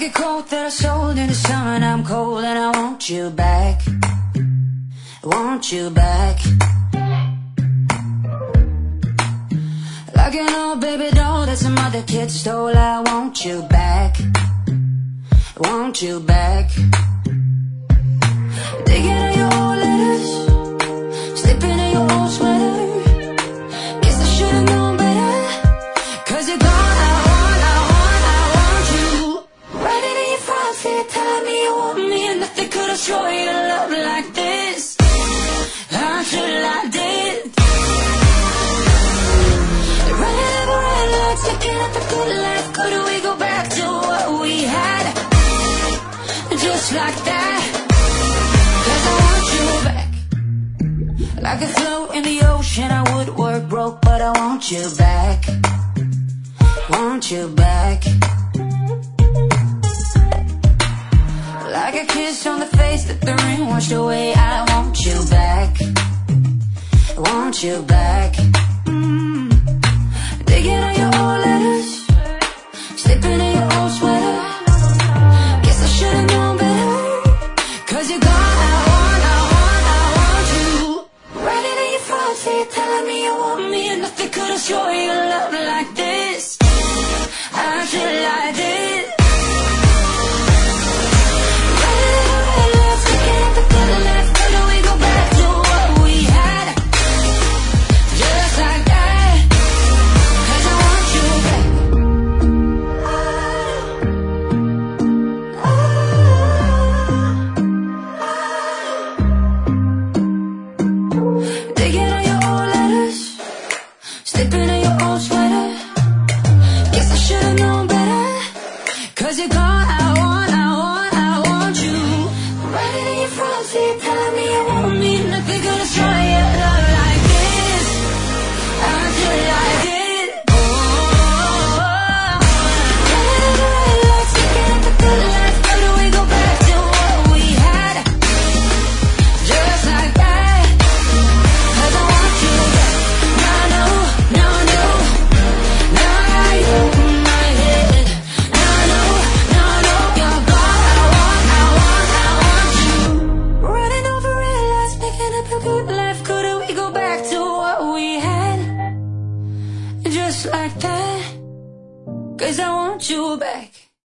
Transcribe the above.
a coat that I sold in the summer, and I'm cold and I want you back. I want you back. Like an old baby doll that some other kid stole. I want you back. I want you back. Digging in your old letters, slipping in your old sweater. Guess I should've known better, 'cause you're gone. I want you. Writing in your files here, telling me you want me, and nothing could have shown you love like this. Until I did. Running over red lights, looking at the good life. Could we go back to what we had? Just like that. 'Cause I want you back. Like a float in the ocean, I would work broke, but I want you back. Want you back. Like a kiss on the face that the rain washed away. I want you back. I want you back. Digging on your old letters, slipping in